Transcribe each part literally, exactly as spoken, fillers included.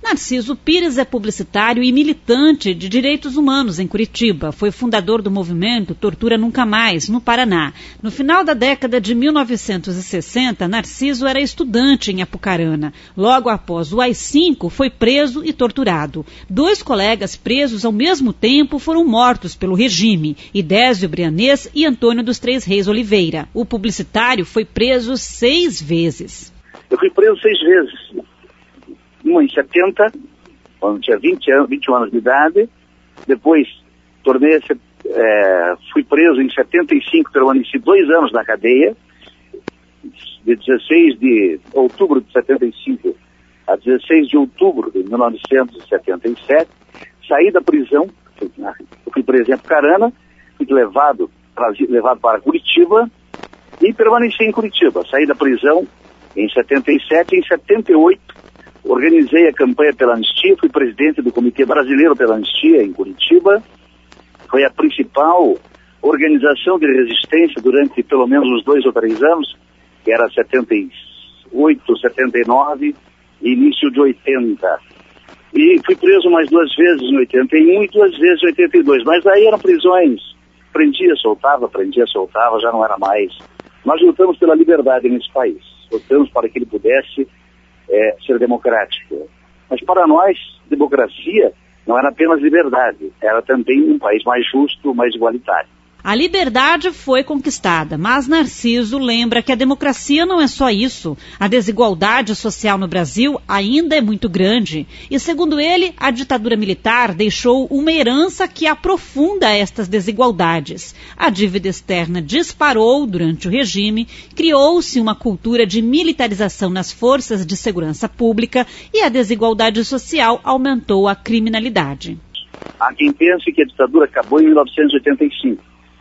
Narciso Pires é publicitário e militante de direitos humanos em Curitiba. Foi fundador do movimento Tortura Nunca Mais, no Paraná. No final da década de mil novecentos e sessenta, Narciso era estudante em Apucarana. Logo após o A I cinco, foi preso e torturado. Dois colegas presos ao mesmo tempo foram mortos pelo regime, Idésio Brianês e Antônio dos Três Reis Oliveira. O publicitário foi preso seis vezes. Eu fui preso seis vezes. Uma em setenta, quando tinha vinte anos, vinte e um anos de idade. Depois, tornei, é, fui preso em setenta e cinco, permaneci dois anos na cadeia. De dezesseis de outubro de setenta e cinco a dezesseis de outubro de mil novecentos e setenta e sete. Saí da prisão, eu fui preso em Apucarana, fui levado, levado para Curitiba e permaneci em Curitiba. Saí da prisão em setenta e sete, em setenta e oito, organizei a campanha pela anistia, fui presidente do Comitê Brasileiro pela Anistia em Curitiba. Foi a principal organização de resistência durante pelo menos uns dois ou três anos, que era setenta e oito, setenta e nove e início de oitenta. E fui preso mais duas vezes em oitenta e um e duas vezes em oitenta e dois. Mas aí eram prisões, prendia, soltava, prendia, soltava, já não era mais. Nós lutamos pela liberdade nesse país. Lutamos para que ele pudesse É, ser democrático. Mas para nós, democracia não era apenas liberdade, era também um país mais justo, mais igualitário. A liberdade foi conquistada, mas Narciso lembra que a democracia não é só isso. A desigualdade social no Brasil ainda é muito grande. E, segundo ele, a ditadura militar deixou uma herança que aprofunda estas desigualdades. A dívida externa disparou durante o regime, criou-se uma cultura de militarização nas forças de segurança pública e a desigualdade social aumentou a criminalidade. Há quem pense que a ditadura acabou em mil novecentos e oitenta e cinco.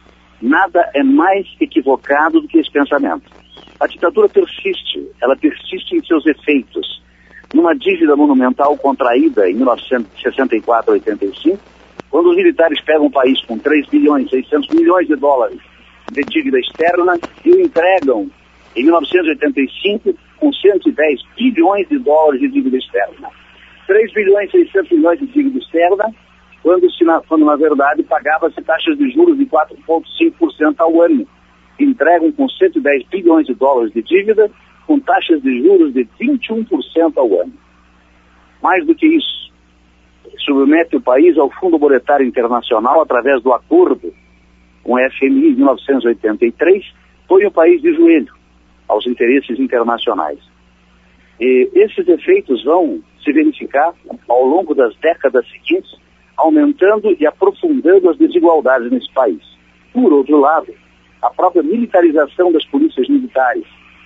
Nada é mais equivocado do que esse pensamento. A ditadura persiste, ela persiste em seus efeitos. Numa dívida monumental contraída em mil novecentos e sessenta e quatro a oitenta e cinco, quando os militares pegam um país com três bilhões e seiscentos milhões de dólares de dívida externa e o entregam em mil novecentos e oitenta e cinco com cento e dez bilhões de dólares de dívida externa. três bilhões e seiscentos milhões de dívida externa, Quando, se na, quando na verdade pagava-se taxas de juros de quatro vírgula cinco por cento ao ano. Entregam com cento e dez bilhões de dólares de dívida, com taxas de juros de vinte e um por cento ao ano. Mais do que isso, submete o país ao Fundo Monetário Internacional através do acordo com o F M I em mil novecentos e oitenta e três, põe o país de joelho aos interesses internacionais. E esses efeitos vão se verificar ao longo das décadas seguintes, aumentando e aprofundando as desigualdades nesse país. Por outro lado, a própria militarização das polícias militares,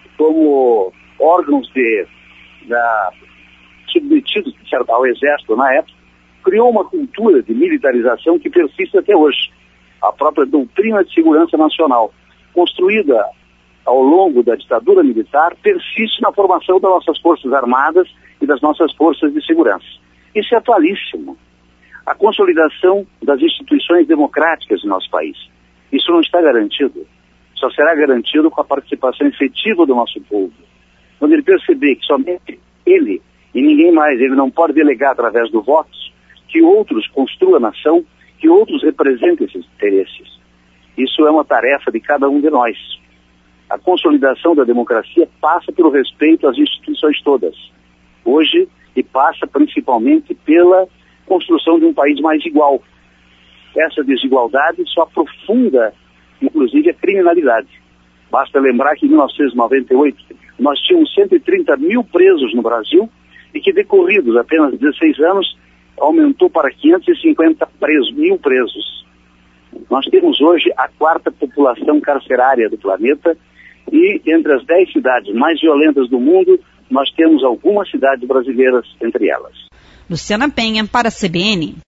como órgãos de, da, submetidos ao exército na época, criou uma cultura de militarização que persiste até hoje. A própria doutrina de segurança nacional, construída ao longo da ditadura militar, persiste na formação das nossas forças armadas e das nossas forças de segurança. Isso é atualíssimo. A consolidação das instituições democráticas do nosso país. Isso não está garantido. Só será garantido com a participação efetiva do nosso povo. Quando ele perceber que somente ele e ninguém mais, ele não pode delegar através do voto, que outros construam a nação, que outros representem esses interesses. Isso é uma tarefa de cada um de nós. A consolidação da democracia passa pelo respeito às instituições todas. Hoje, e passa principalmente pela construção de um país mais igual. Essa desigualdade só aprofunda, inclusive, a criminalidade. Basta lembrar que em mil novecentos e noventa e oito nós tínhamos cento e trinta mil presos no Brasil e que, decorridos apenas dezesseis anos, aumentou para quinhentos e cinquenta presos, mil presos. Nós temos hoje a quarta população carcerária do planeta e entre as dez cidades mais violentas do mundo, nós temos algumas cidades brasileiras entre elas. Luciana Penha, para a C B N.